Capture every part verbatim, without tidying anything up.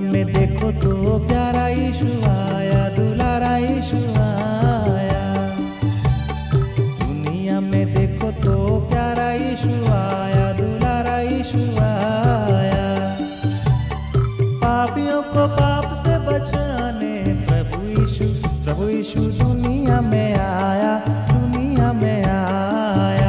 में देखो तो प्यारा यीशु आया, दुलारा यीशु आया। दुनिया में देखो तो प्यारा यीशु आया, दुलारा यीशु आया। पापियों को पाप से बचाने प्रभु यीशु, प्रभु यीशु दुनिया में आया, दुनिया में आया।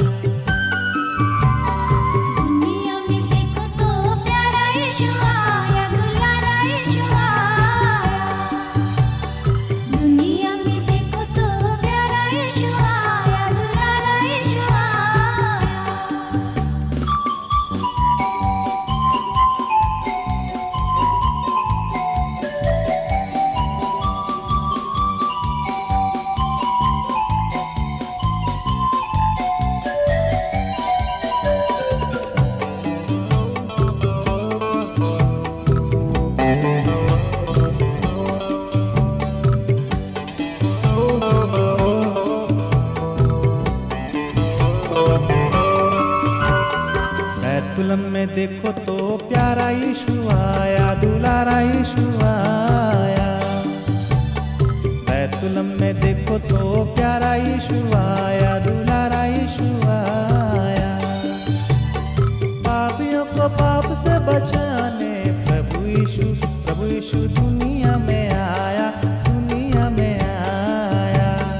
बैतुलम में देखो तो प्यारा यीशु आया, दुलारा यीशु आया। बैतुलम में देखो तो प्यारा यीशु आया, दुलारा यीशु आया। पापियों को पाप से बचाने प्रभु यीशु, प्रभु यीशु दुनिया में आया, दुनिया में आया।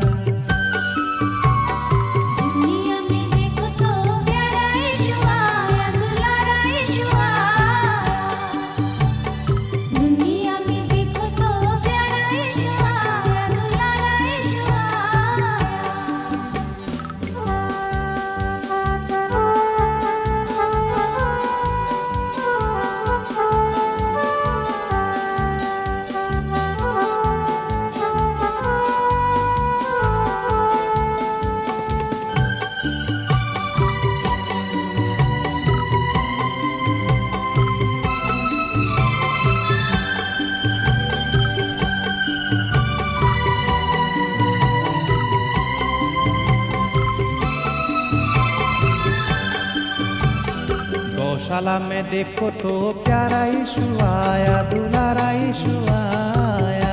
गौशाला में देखो तो प्यारा यीशु आया, दुलारा यीशु आया।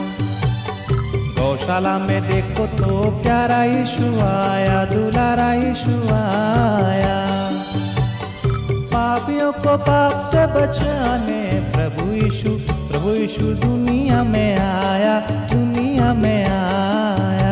गौशाला में देखो तो प्यारा यीशु आया, दुलारा यीशु आया। पापियों को पाप से बचाने प्रभु यीशु, प्रभु यीशु दुनिया में आया, दुनिया में आया।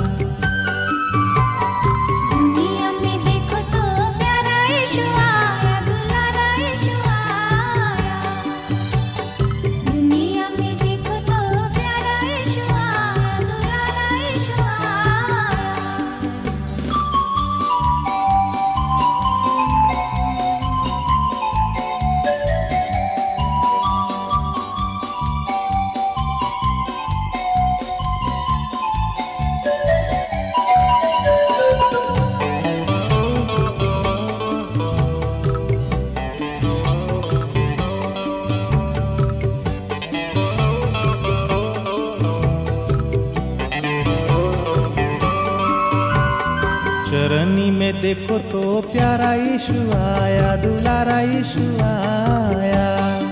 चरनी में देखो तो प्यारा यीशु आया, दुलारा यीशु आया।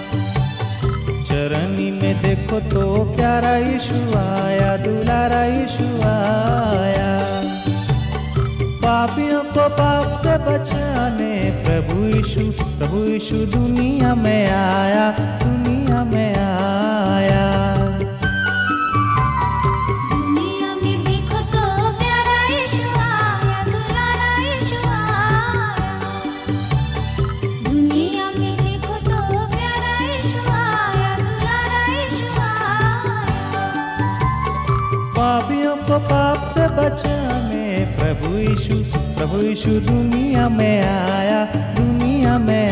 चरनी में देखो तो प्यारा यीशु आया, दुलारा यीशु आया। पापियों को पाप से बचाने प्रभु यीशु, प्रभु यीशु दुनिया में आया, दुनिया में आया। पापियों को पाप से बचाने प्रभु यीशु, प्रभु यीशु दुनिया में आया, दुनिया में